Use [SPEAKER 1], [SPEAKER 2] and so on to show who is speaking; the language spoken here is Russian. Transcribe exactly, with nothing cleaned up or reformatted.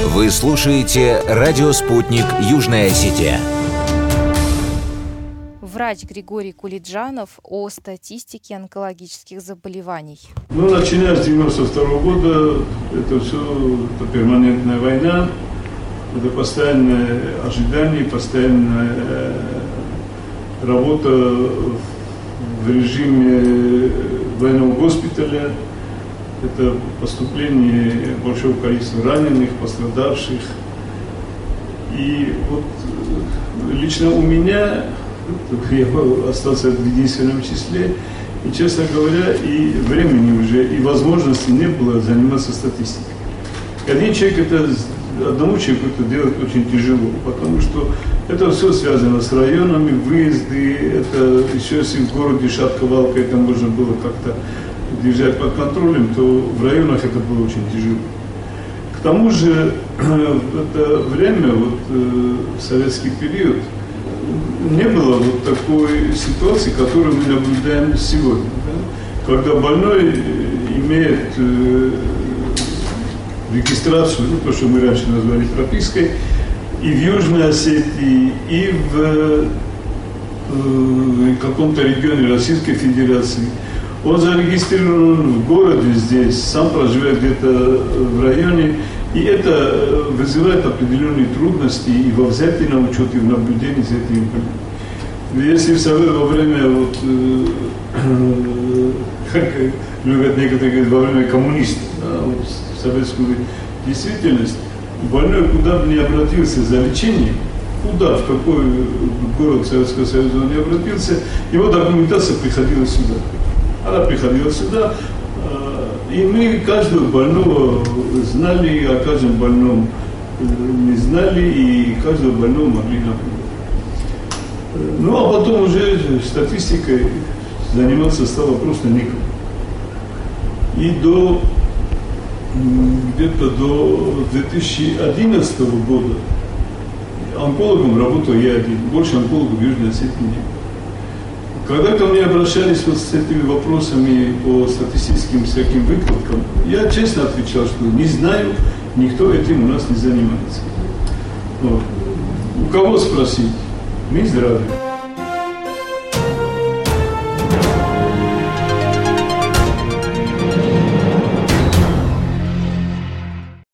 [SPEAKER 1] Вы слушаете радио «Спутник. Южная Осетия».
[SPEAKER 2] Врач Григорий Кулиджанов о статистике онкологических заболеваний.
[SPEAKER 3] Ну, начиная с девяносто второго года, это все это перманентная война, это постоянное ожидание, постоянная работа в режиме военного госпиталя, это поступление большого количества раненых, пострадавших. И вот лично у меня, я остался в единственном числе, и, честно говоря, и времени уже, и возможности не было заниматься статистикой. Один человек это, одному человеку это делать очень тяжело, потому что это все связано с районами, выезды, это еще если в городе шатко-валко это можно было как-то держать под контролем, то в районах это было очень тяжело. К тому же в это время, вот, в советский период, не было вот такой ситуации, которую мы наблюдаем сегодня. Да? Когда больной имеет э, регистрацию, ну, то, что мы раньше назвали пропиской, и в Южной Осетии, и в э, каком-то регионе Российской Федерации. Он зарегистрирован в городе здесь, сам проживает где-то в районе, и это вызывает определенные трудности и во взятии на учет, и в наблюдении за этим. Если во время, вот, э, как любят некоторые говорить, во время коммунистов, да, вот, в советскую действительность, больной куда бы ни обратился за лечением, куда, в какой город Советского Союза он не обратился, его документация приходила сюда. Она приходила сюда, и мы каждого больного знали, о каждом больном не знали, и каждого больного могли наблюдать. Ну, а потом уже статистикой заниматься стало просто некому. И до, где-то до две тысячи одиннадцатого года онкологом работал я один, больше онкологов в Южной Осетии не было. Когда ко мне обращались вот с этими вопросами по статистическим всяким выкладкам, я честно отвечал, что не знаю, никто этим у нас не занимается. Вот. У кого спросить? Минздраве.